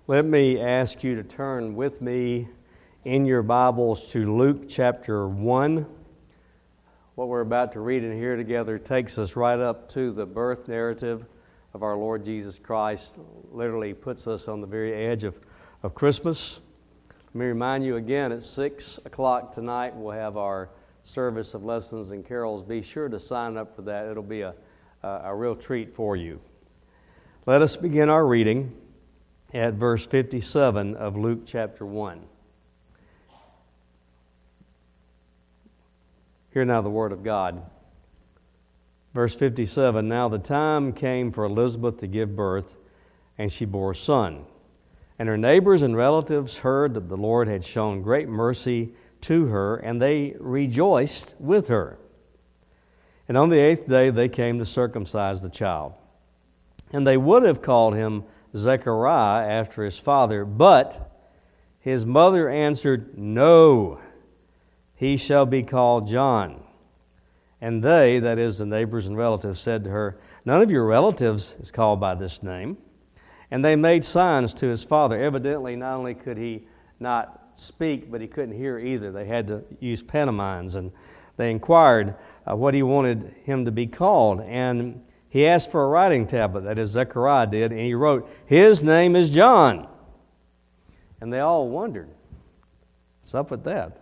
Let me ask you to turn with me in your Bibles to Luke chapter 1. What we're about to read and hear together takes us right up to the birth narrative of our Lord Jesus Christ. Literally puts us on the very edge of Christmas. Let me remind you again, at 6 o'clock tonight, we'll have our service of lessons and carols. Be sure to sign up for that. It'll be a real treat for you. Let us begin our reading at verse 57 of Luke chapter 1. Hear now the word of God. Verse 57, Now the time came for Elizabeth to give birth, and she bore a son. And her neighbors and relatives heard that the Lord had shown great mercy to her, and they rejoiced with her. And on the 8th day they came to circumcise the child. And they would have called him Zechariah after his father, but his mother answered, No, he shall be called John. And they, that is the neighbors and relatives, said to her, None of your relatives is called by this name. And they made signs to his father. Evidently, not only could he not speak, but he couldn't hear either. They had to use pantomimes, and they inquired what he wanted him to be called. And he asked for a writing tablet, that is, Zechariah did, and he wrote, His name is John. And they all wondered, what's up with that?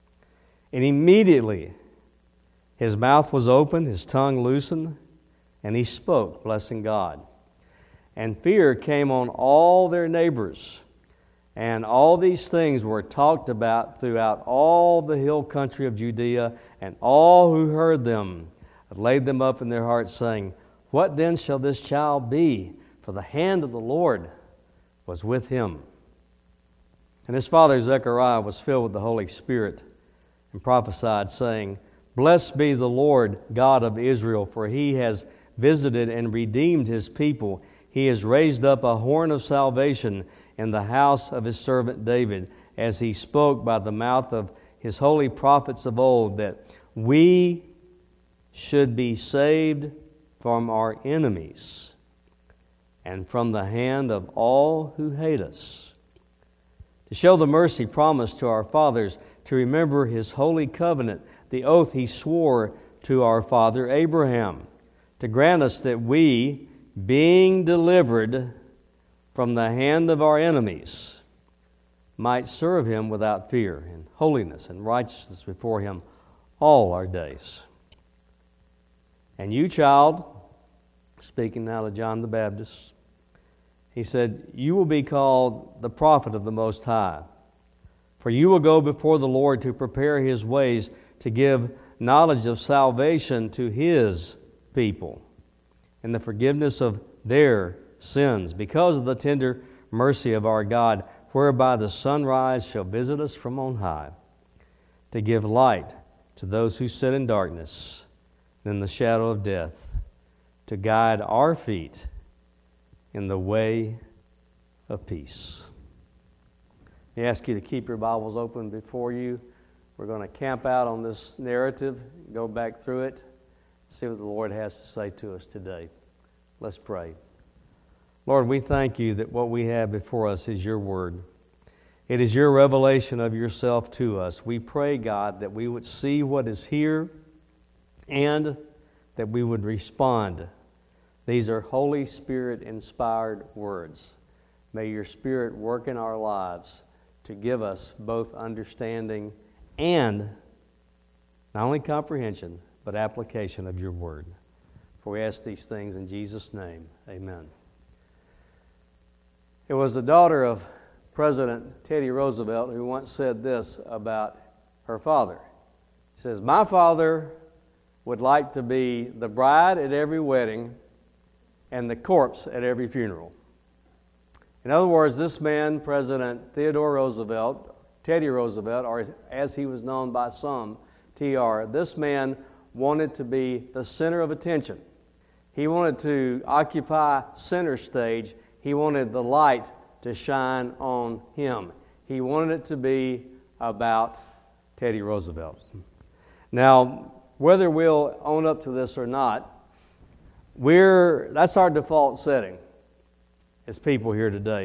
And immediately his mouth was opened, his tongue loosened, and he spoke, blessing God. And fear came on all their neighbors, and all these things were talked about throughout all the hill country of Judea, and all who heard them laid them up in their hearts, saying, What then shall this child be? For the hand of the Lord was with him. And his father Zechariah was filled with the Holy Spirit and prophesied, saying, Blessed be the Lord God of Israel, for he has visited and redeemed his people. He has raised up a horn of salvation in the house of his servant David, as he spoke by the mouth of his holy prophets of old, that we should be saved from our enemies and from the hand of all who hate us, to show the mercy promised to our fathers, to remember his holy covenant, the oath he swore to our father Abraham, to grant us that we, being delivered from the hand of our enemies, might serve him without fear, in holiness and righteousness before him all our days. And you, child, speaking now to John the Baptist, he said, You will be called the prophet of the Most High, for you will go before the Lord to prepare his ways, to give knowledge of salvation to his people, and the forgiveness of their sins, because of the tender mercy of our God, whereby the sunrise shall visit us from on high, to give light to those who sit in darkness and in the shadow of death, to guide our feet in the way of peace. I ask you to keep your Bibles open before you. We're going to camp out on this narrative, go back through it, see what the Lord has to say to us today. Let's pray. Lord, we thank you that what we have before us is your word. It is your revelation of yourself to us. We pray, God, that we would see what is here and that we would respond. These are Holy Spirit-inspired words. May your Spirit work in our lives to give us both understanding and not only comprehension, but application of your word. For we ask these things in Jesus' name. Amen. It was the daughter of President Teddy Roosevelt who once said this about her father. He says, My father would like to be the bride at every wedding and the corpse at every funeral. In other words, this man, President Theodore Roosevelt, Teddy Roosevelt, or as he was known by some, TR, this man wanted to be the center of attention. He wanted to occupy center stage. He wanted the light to shine on him. He wanted it to be about Teddy Roosevelt. Now, whether we'll own up to this or not, that's our default setting as people here today.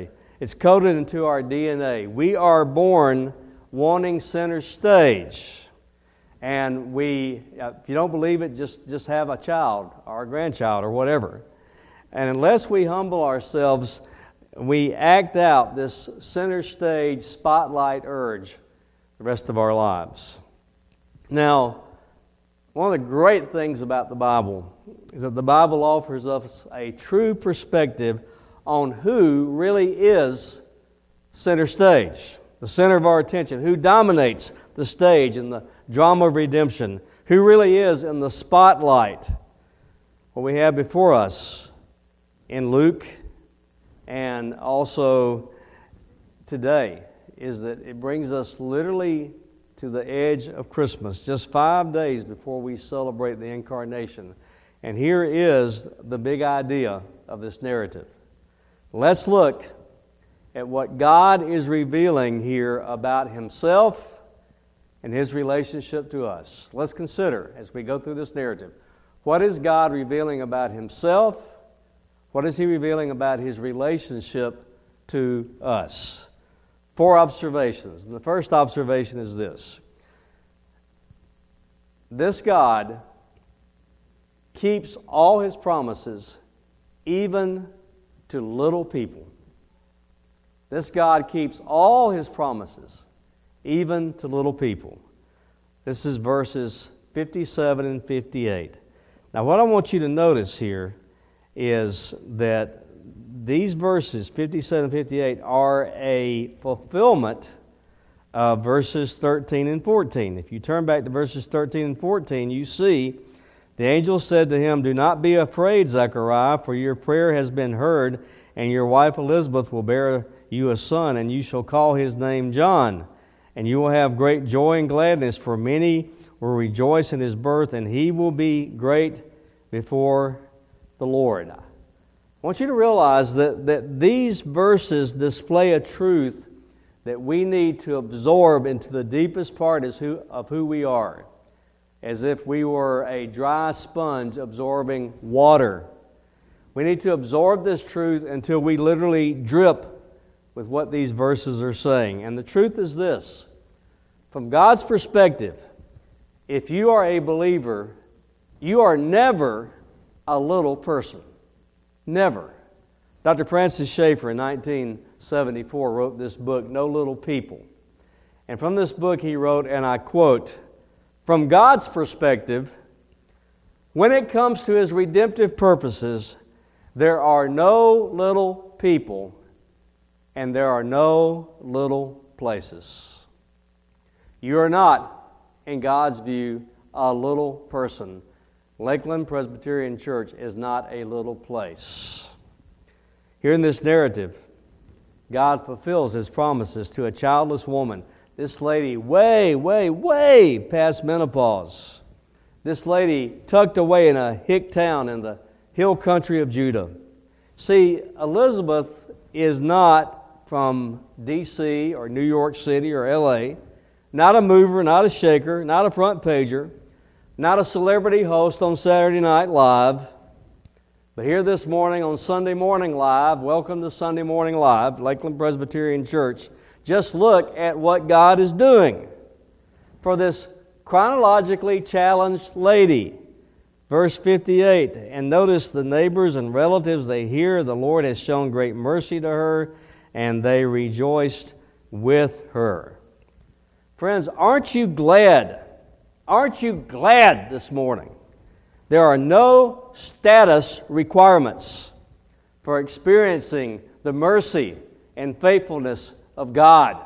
It's coded into our DNA. We are born wanting center stage. And if you don't believe it, just have a child or a grandchild or whatever. And unless we humble ourselves, we act out this center stage spotlight urge the rest of our lives. Now, one of the great things about the Bible is that the Bible offers us a true perspective on who really is center stage, the center of our attention, who dominates the stage in the drama of redemption, who really is in the spotlight. What we have before us in Luke and also today is that it brings us literally to the edge of Christmas, just 5 days before we celebrate the Incarnation. And here is the big idea of this narrative. Let's look at what God is revealing here about Himself and His relationship to us. Let's consider, as we go through this narrative, what is God revealing about Himself? What is He revealing about His relationship to us? 4 observations. And the first observation is this. This God keeps all His promises even to little people. This God keeps all His promises even to little people. This is verses 57 and 58. Now what I want you to notice here is that these verses, 57 and 58, are a fulfillment of verses 13 and 14. If you turn back to verses 13 and 14, you see the angel said to him, "Do not be afraid, Zechariah, for your prayer has been heard, and your wife Elizabeth will bear you a son, and you shall call his name John. And you will have great joy and gladness, for many will rejoice in his birth, and he will be great before the Lord." I want you to realize that these verses display a truth that we need to absorb into the deepest part of who we are, as if we were a dry sponge absorbing water. We need to absorb this truth until we literally drip with what these verses are saying. And the truth is this: from God's perspective, if you are a believer, you are never a little person. Never. Dr. Francis Schaeffer in 1974 wrote this book, No Little People. And from this book he wrote, and I quote, "From God's perspective, when it comes to His redemptive purposes, there are no little people and there are no little places." You are not, in God's view, a little person. Lakeland Presbyterian Church is not a little place. Here in this narrative, God fulfills His promises to a childless woman. This lady way past menopause. This lady tucked away in a hick town in the hill country of Judah. See, Elizabeth is not from D.C. or New York City or L.A., not a mover, not a shaker, not a front pager, not a celebrity host on Saturday Night Live. But here this morning on Sunday Morning Live, welcome to Sunday Morning Live, Lakeland Presbyterian Church, just look at what God is doing for this chronologically challenged lady. Verse 58, "And notice the neighbors and relatives, they hear the Lord has shown great mercy to her, and they rejoiced with her." Friends, aren't you glad? Aren't you glad this morning? There are no status requirements for experiencing the mercy and faithfulness of God.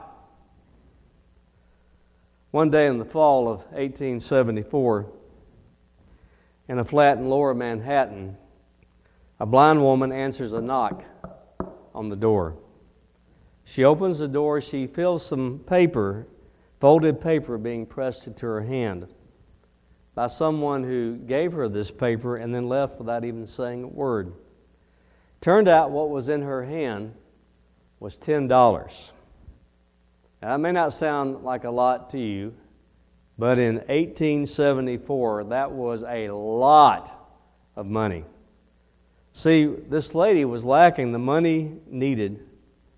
One day in the fall of 1874, in a flat in lower Manhattan, a blind woman answers a knock on the door. She opens the door, she feels some paper, folded paper being pressed into her hand by someone who gave her this paper and then left without even saying a word. Turned out what was in her hand was $10. Now, that may not sound like a lot to you, but in 1874, that was a lot of money. See, this lady was lacking the money needed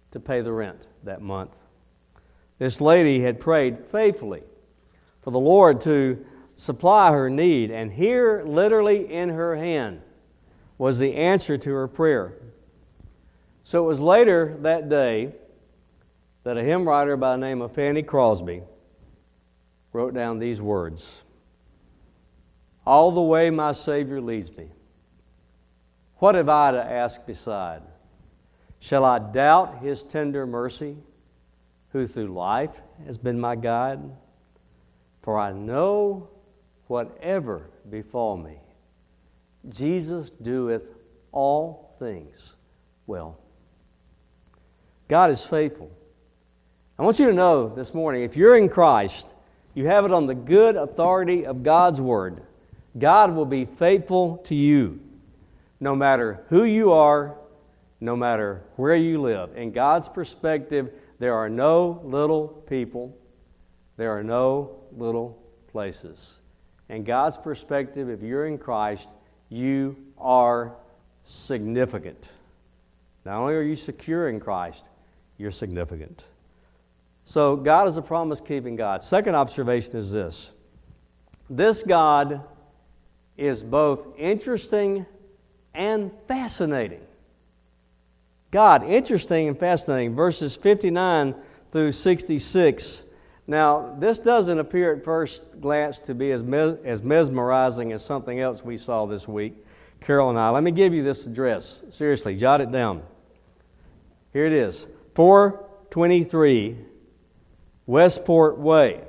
to pay the rent that month. This lady had prayed faithfully for the Lord to supply her need, and here, literally in her hand, was the answer to her prayer. So it was later that day that a hymn writer by the name of Fanny Crosby wrote down these words: "All the way my Savior leads me, what have I to ask beside? Shall I doubt His tender mercy, who through life has been my guide? For I know whatever befall me, Jesus doeth all things well." God is faithful. I want you to know this morning, if you're in Christ, you have it on the good authority of God's Word. God will be faithful to you, no matter who you are, no matter where you live. In God's perspective, there are no little people. There are no little places. In God's perspective, if you're in Christ, you are significant. Not only are you secure in Christ, you're significant. So God is a promise-keeping God. Second observation is this: this God is both interesting and fascinating. God, interesting and fascinating. Verses 59 through 66. Now, this doesn't appear at first glance to be as mesmerizing as something else we saw this week, Carol and I. Let me give you this address. Seriously, jot it down. Here it is: 423 Westport Way.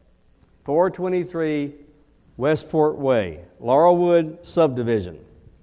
423 Westport Way, Laurelwood Subdivision.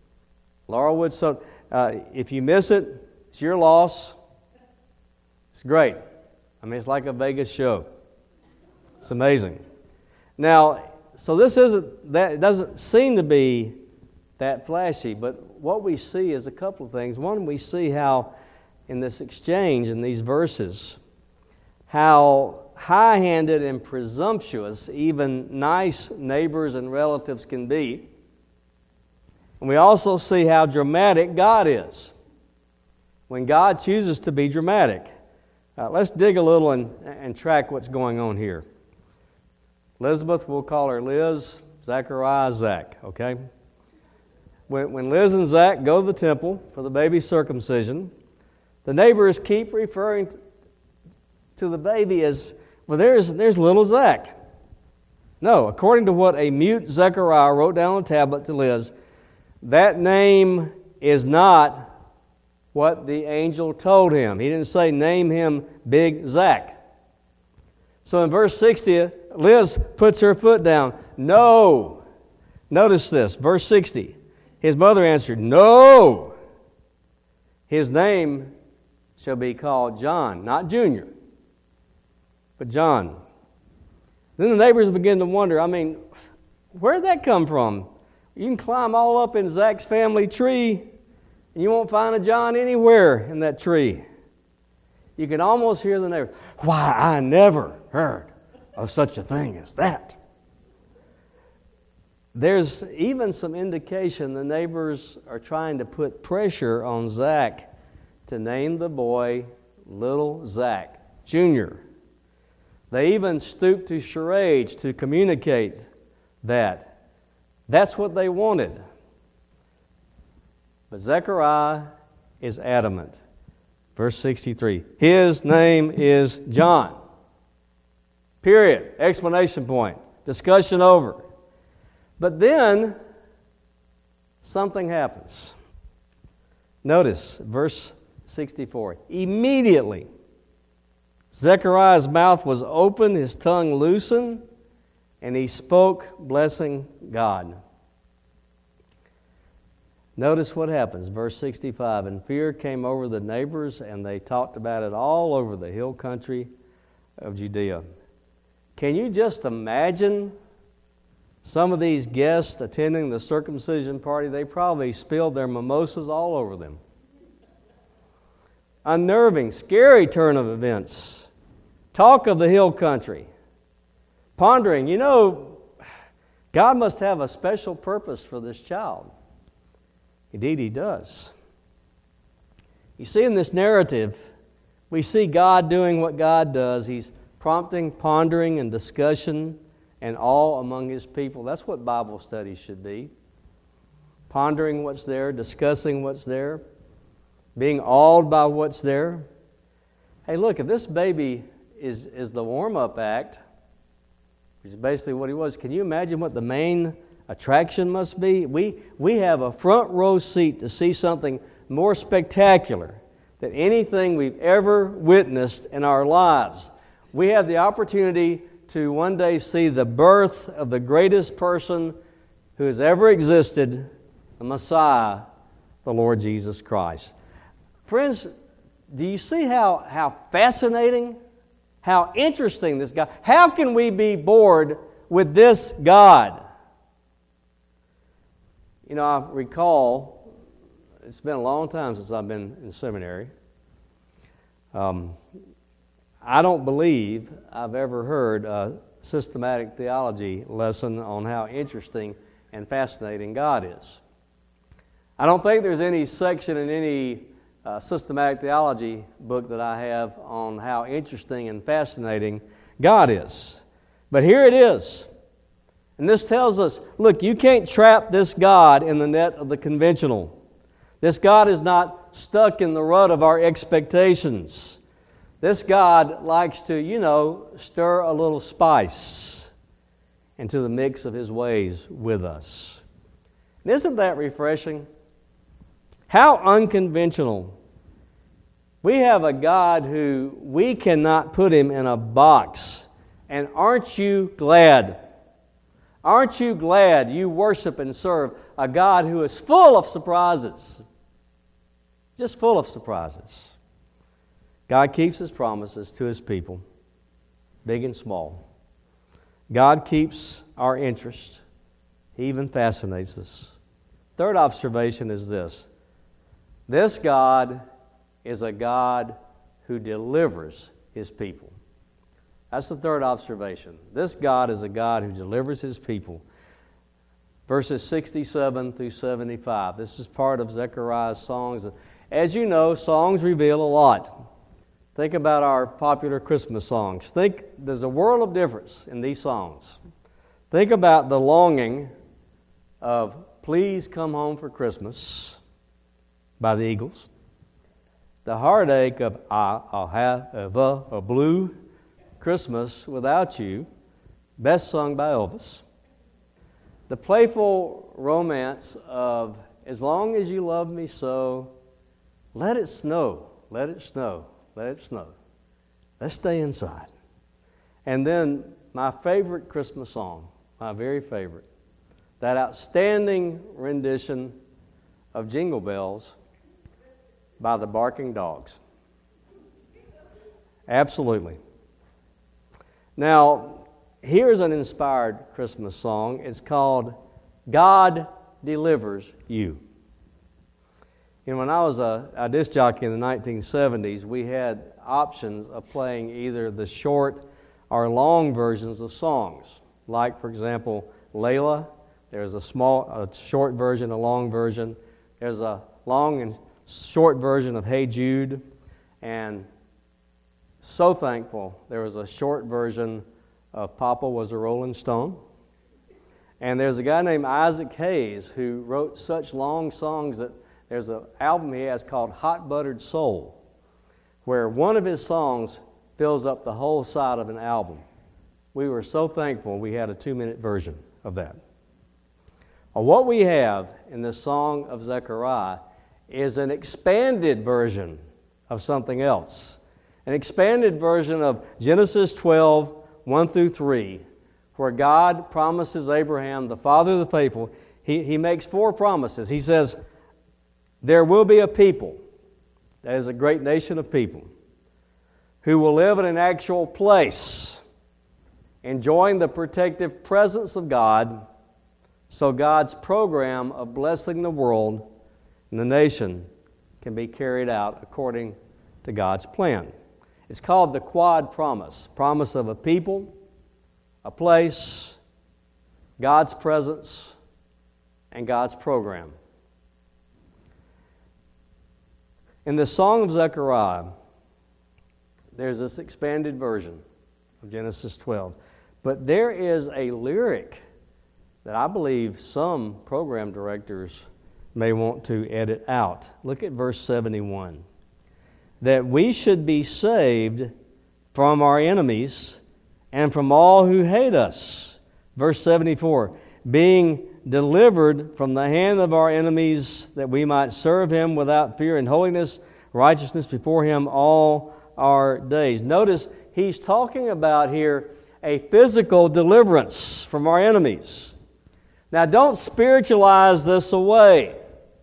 If you miss it, it's your loss. It's great. I mean, it's like a Vegas show. It's amazing. Now, so this isn't that. It doesn't seem to be that flashy, but what we see is a couple of things. One, we see how in this exchange, in these verses, how high-handed and presumptuous even nice neighbors and relatives can be. And we also see how dramatic God is when God chooses to be dramatic. Let's dig a little and track what's going on here. Elizabeth, we'll call her Liz. Zechariah, Zach, okay? When Liz and Zach go to the temple for the baby's circumcision, the neighbors keep referring to the baby as, well, there's little Zach. No, according to what a mute Zechariah wrote down on a tablet to Liz, that name is not what the angel told him. He didn't say, name him Big Zach. So in verse 60, Liz puts her foot down. No. Notice this, verse 60. His mother answered, no. His name shall be called John, not Junior, but John. Then the neighbors begin to wonder, where'd that come from? You can climb all up in Zach's family tree, and you won't find a John anywhere in that tree. You can almost hear the neighbors, why, I never heard of such a thing as that. There's even some indication the neighbors are trying to put pressure on Zach to name the boy Little Zach Jr. They even stooped to charades to communicate that. That's what they wanted. But Zechariah is adamant. Verse 63, his name is John. Period. Explanation point. Discussion over. But then something happens. Notice verse 64. Immediately, Zechariah's mouth was open, his tongue loosened, and he spoke, blessing God. Notice what happens, verse 65. And fear came over the neighbors, and they talked about it all over the hill country of Judea. Can you just imagine some of these guests attending the circumcision party? They probably spilled their mimosas all over them. Unnerving, scary turn of events. Talk of the hill country. Pondering, God must have a special purpose for this child. Indeed, He does. You see, in this narrative, We see God doing what God does. He's prompting, pondering, and discussion and awe among His people. That's what Bible studies should be. Pondering what's there, discussing what's there, being awed by what's there. Hey, look, if this baby is the warm-up act, which is basically what he was, can you imagine what the main attraction must be? We have a front row seat to see something more spectacular than anything we've ever witnessed in our lives. We have the opportunity to one day see the birth of the greatest person who has ever existed, the Messiah, the Lord Jesus Christ. Friends, do you see how fascinating, how interesting this God? How can we be bored with this God? You know, I recall, it's been a long time since I've been in seminary. I don't believe I've ever heard a systematic theology lesson on how interesting and fascinating God is. I don't think there's any section in any systematic theology book that I have on how interesting and fascinating God is. But here it is. And this tells us, look, you can't trap this God in the net of the conventional. This God is not stuck in the rut of our expectations. This God likes to, stir a little spice into the mix of His ways with us. And isn't that refreshing? How unconventional. We have a God who we cannot put Him in a box. And aren't you glad? Aren't you glad you worship and serve a God who is full of surprises? Just full of surprises. God keeps His promises to His people, big and small. God keeps our interest. He even fascinates us. Third observation is this. This God is a God who delivers His people. That's the third observation. This God is a God who delivers His people. Verses 67 through 75. This is part of Zechariah's songs. As you know, songs reveal a lot. Think about our popular Christmas songs. There's a world of difference in these songs. Think about the longing of Please Come Home for Christmas by the Eagles. The heartache of I'll have a blue Christmas without you, best sung by Elvis. The playful romance of As long as you love me so, let it snow, let it snow. Let it snow. Let's stay inside. And then my favorite Christmas song, my very favorite, that outstanding rendition of Jingle Bells by the Barking Dogs. Absolutely. Now, here's an inspired Christmas song. It's called God Delivers You. You know, when I was a disc jockey in the 1970s, we had options of playing either the short or long versions of songs. Like, for example, Layla. There's a short version, a long version. There's a long and short version of Hey Jude. And so thankful there was a short version of Papa Was a Rolling Stone. And there's a guy named Isaac Hayes who wrote such long songs that there's an album he has called Hot Buttered Soul, where one of his songs fills up the whole side of an album. We were so thankful we had a 2-minute version of that. What we have in the Song of Zechariah is an expanded version of something else. An expanded version of Genesis 12, 1 through 3, where God promises Abraham, the father of the faithful, he makes 4 promises. He says, there will be a people, that is a great nation of people, who will live in an actual place, enjoying the protective presence of God, so God's program of blessing the world and the nation can be carried out according to God's plan. It's called the Quad Promise, promise of a people, a place, God's presence, and God's program. In the Song of Zechariah, There's this expanded version of Genesis 12. But there is a lyric that I believe some program directors may want to edit out. Look at verse 71. That we should be saved from our enemies and from all who hate us. Verse 74, being delivered from the hand of our enemies, that we might serve Him without fear and holiness, righteousness before Him all our days. Notice he's talking about here a physical deliverance from our enemies. Now, don't spiritualize this away.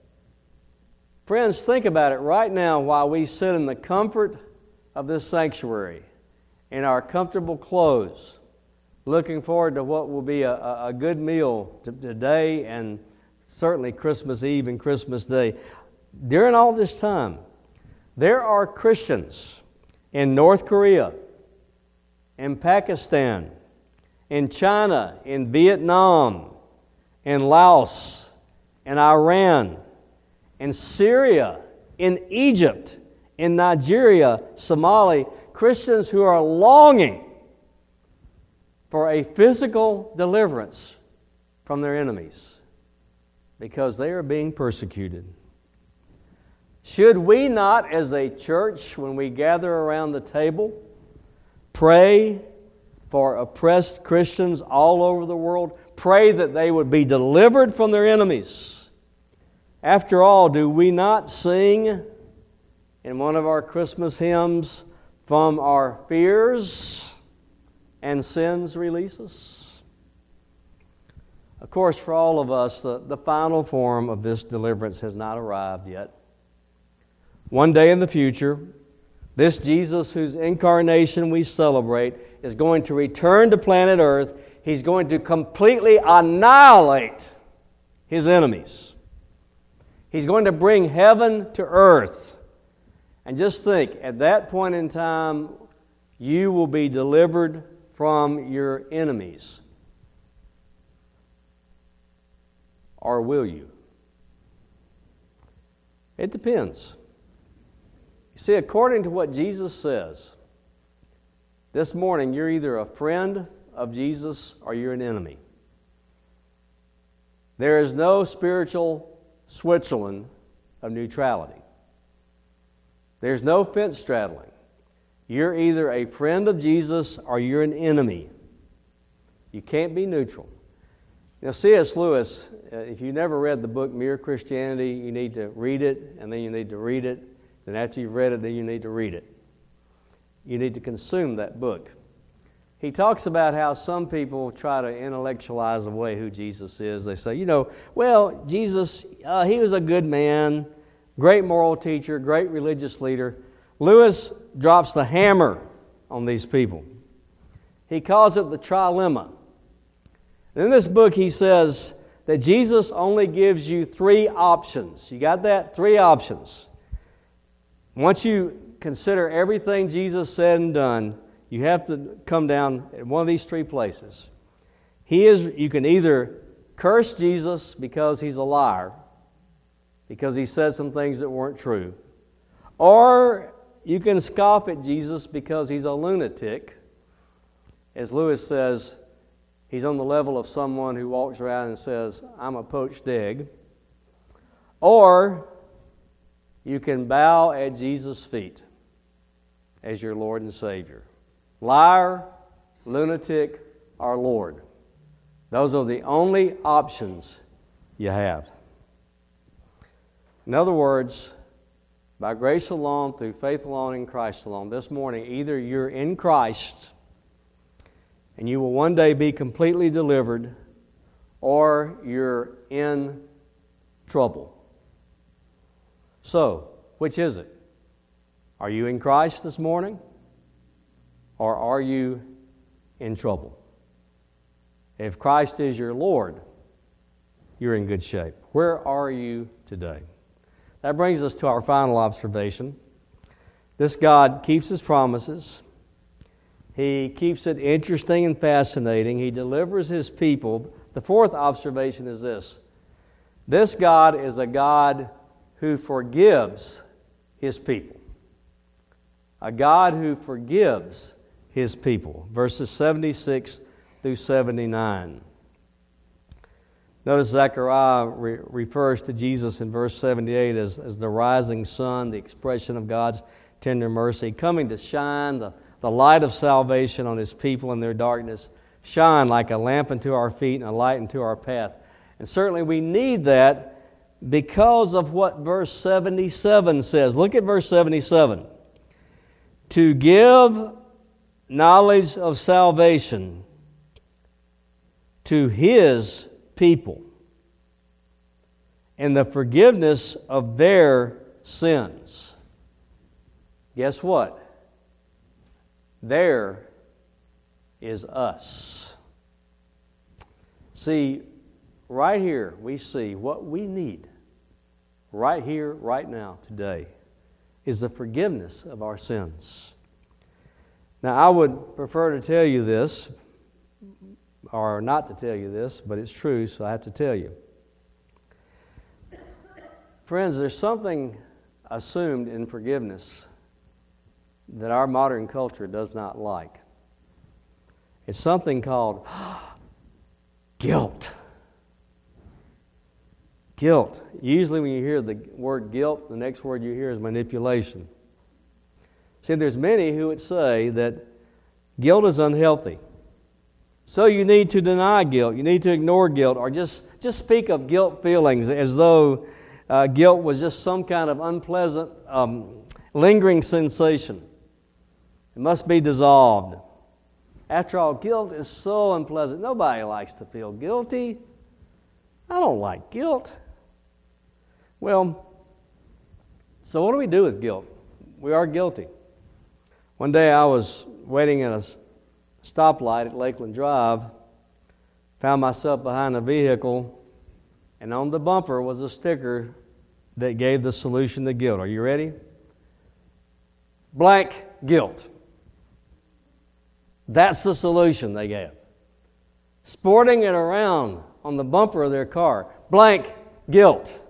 Friends, think about it right now while we sit in the comfort of this sanctuary in our comfortable clothes, looking forward to what will be a good meal today and certainly Christmas Eve and Christmas Day. During all this time, there are Christians in North Korea, in Pakistan, in China, in Vietnam, in Laos, in Iran, in Syria, in Egypt, in Nigeria, Somalia, Christians who are longing for a physical deliverance from their enemies because they are being persecuted. Should we not, as a church, when we gather around the table, pray for oppressed Christians all over the world? Pray that they would be delivered from their enemies. After all, do we not sing in one of our Christmas hymns, "From our fears and sins release us"? Of course, for all of us, the final form of this deliverance has not arrived yet. One day in the future, this Jesus whose incarnation we celebrate is going to return to planet Earth. He's going to completely annihilate His enemies. He's going to bring heaven to earth. And just think, at that point in time, you will be delivered from your enemies. Or will you? It depends. You see, according to what Jesus says, this morning you're either a friend of Jesus or you're an enemy. There is no spiritual Switzerland of neutrality. There's no fence straddling. You're either a friend of Jesus or you're an enemy. You can't be neutral. Now, C.S. Lewis, if you never read the book Mere Christianity, you need to read it, and then you need to read it. Then after you've read it, then you need to read it. You need to consume that book. He talks about how some people try to intellectualize away who Jesus is. They say, well, Jesus, He was a good man, great moral teacher, great religious leader. Lewis drops the hammer on these people. He calls it the trilemma. And in this book, he says that Jesus only gives you 3 options. You got that? 3 options. Once you consider everything Jesus said and done, you have to come down at one of these 3 places. You can either curse Jesus because He's a liar, because He said some things that weren't true, or you can scoff at Jesus because He's a lunatic. As Lewis says, He's on the level of someone who walks around and says, "I'm a poached egg." Or you can bow at Jesus' feet as your Lord and Savior. Liar, lunatic, or Lord. Those are the only options you have. In other words, by grace alone, through faith alone, in Christ alone, this morning, either you're in Christ and you will one day be completely delivered, or you're in trouble. So, which is it? Are you in Christ this morning? Or are you in trouble? If Christ is your Lord, you're in good shape. Where are you today? That brings us to our final observation. This God keeps His promises. He keeps it interesting and fascinating. He delivers His people. The 4th observation is this. This God is a God who forgives His people. a God who forgives His people. Verses 76 through 79. Notice Zechariah refers to Jesus in verse 78 as the rising sun, the expression of God's tender mercy, coming to shine the light of salvation on His people in their darkness, shine like a lamp unto our feet and a light unto our path. And certainly we need that because of what verse 77 says. Look at verse 77. To give knowledge of salvation to His people and the forgiveness of their sins. Guess what? There is us. See, right here we see what we need right here, right now, today, is the forgiveness of our sins. Now, I would prefer to tell you this, or not to tell you this, but it's true, so I have to tell you. Friends, there's something assumed in forgiveness that our modern culture does not like. It's something called guilt. Guilt. Usually when you hear the word guilt, the next word you hear is manipulation. See, there's many who would say that guilt is unhealthy. So you need to deny guilt. You need to ignore guilt, or just speak of guilt feelings as though guilt was just some kind of unpleasant, lingering sensation. It must be dissolved. After all, guilt is so unpleasant. Nobody likes to feel guilty. I don't like guilt. Well, so what do we do with guilt? We are guilty. One day I was waiting at a stoplight at Lakeland Drive, found myself behind a vehicle, and on the bumper was a sticker that gave the solution to guilt. Are you ready? Blank guilt. That's the solution they gave. Sporting it around on the bumper of their car. Blank guilt.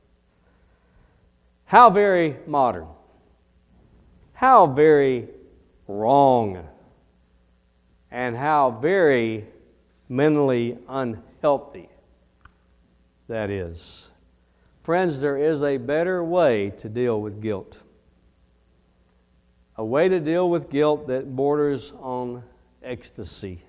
How very modern. How very wrong. And how very mentally unhealthy that is. Friends, there is a better way to deal with guilt. A way to deal with guilt that borders on ecstasy.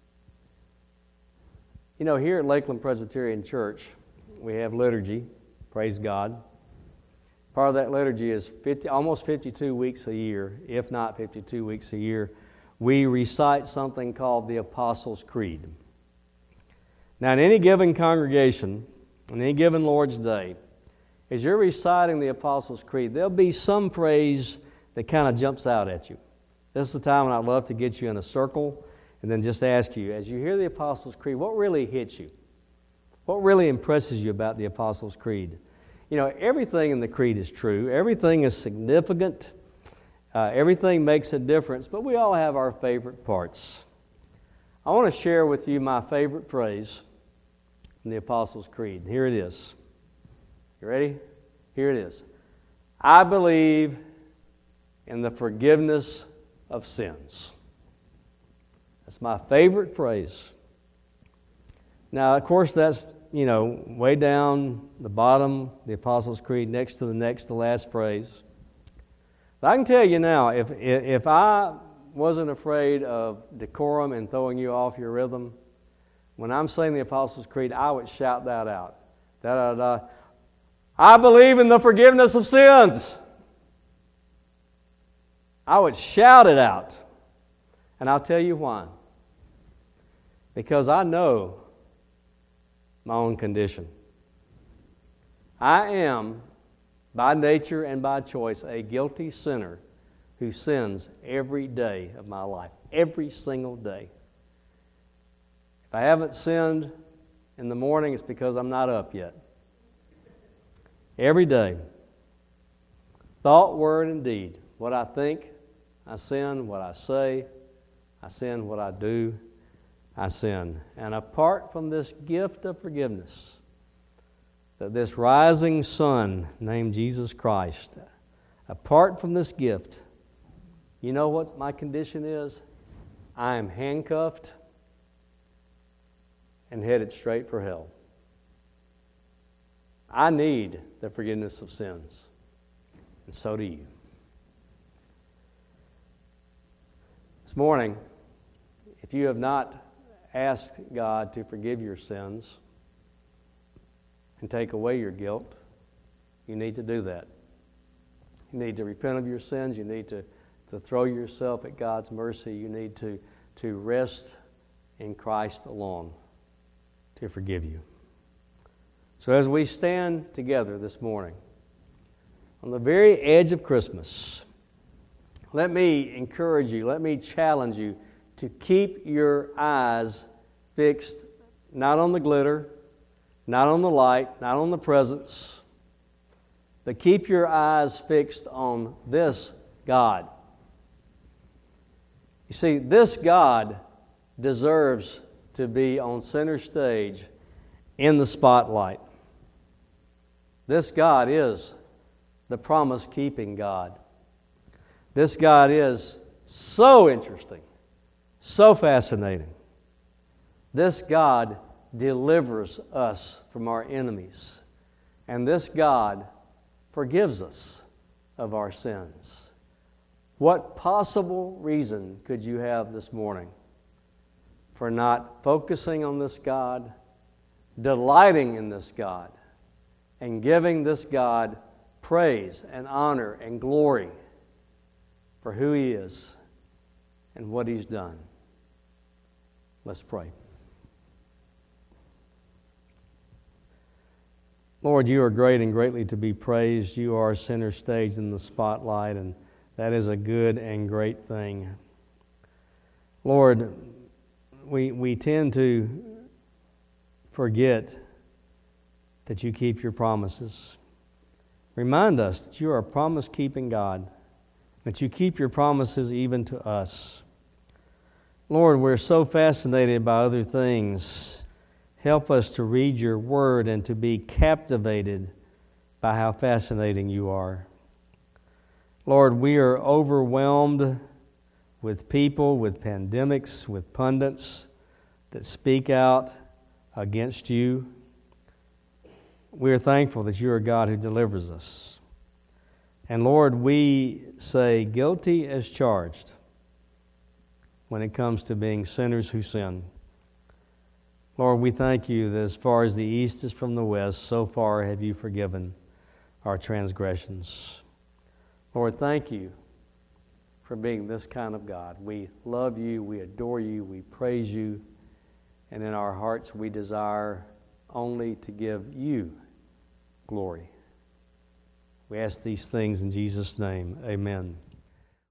You know, here at Lakeland Presbyterian Church, we have liturgy, praise God. Part of that liturgy is almost 52 weeks a year, if not 52 weeks a year. We recite something called the Apostles' Creed. Now, in any given congregation, on any given Lord's Day, as you're reciting the Apostles' Creed, there'll be some phrase that kind of jumps out at you. This is the time when I'd love to get you in a circle and then just ask you, as you hear the Apostles' Creed, what really hits you? What really impresses you about the Apostles' Creed? You know, everything in the Creed is true. Everything is significant. Everything makes a difference, but we all have our favorite parts. I want to share with you my favorite phrase in the Apostles' Creed. Here it is. You ready? Here it is. I believe in the forgiveness of sins. That's my favorite phrase. Now, of course, that's, way down the bottom, the Apostles' Creed, next to the last phrase. But I can tell you now, if I wasn't afraid of decorum and throwing you off your rhythm, when I'm saying the Apostles' Creed, I would shout that out. Da-da-da. I believe in the forgiveness of sins. I would shout it out. And I'll tell you why. Because I know my own condition. I am, by nature and by choice, a guilty sinner who sins every day of my life. Every single day. If I haven't sinned in the morning, it's because I'm not up yet. Every day. Thought, word, and deed. What I think, I sin. What I say, I sin. What I do, I sin. And apart from this gift of forgiveness, that this rising sun named Jesus Christ, apart from this gift, You know what my condition is? I am handcuffed and headed straight for hell. I need the forgiveness of sins, and so do you. This morning, if you have not asked God to forgive your sins and take away your guilt, you need to do that. You need to repent of your sins. You need to throw yourself at God's mercy. You need to rest in Christ alone to forgive you. So as we stand together this morning, on the very edge of Christmas, let me encourage you, let me challenge you to keep your eyes fixed not on the glitter, not on the light, not on the presents, but keep your eyes fixed on this God. You see, this God deserves to be on center stage in the spotlight. This God is the promise-keeping God. This God is so interesting, so fascinating. This God delivers us from our enemies. And this God forgives us of our sins. What possible reason could you have this morning for not focusing on this God, delighting in this God, and giving this God praise and honor and glory for who He is and what He's done? Let's pray. Lord, you are great and greatly to be praised. You are center stage in the spotlight, and that is a good and great thing. Lord, we tend to forget that you keep your promises. Remind us that you are a promise-keeping God, that you keep your promises even to us. Lord, we're so fascinated by other things. Help us to read your word and to be captivated by how fascinating you are. Lord, we are overwhelmed with people, with pandemics, with pundits that speak out against you. We are thankful that you are a God who delivers us. And Lord, we say guilty as charged when it comes to being sinners who sin. Lord, we thank you that as far as the east is from the west, so far have you forgiven our transgressions. Lord, thank you for being this kind of God. We love you, we adore you, we praise you, and in our hearts we desire only to give you glory. We ask these things in Jesus' name. Amen.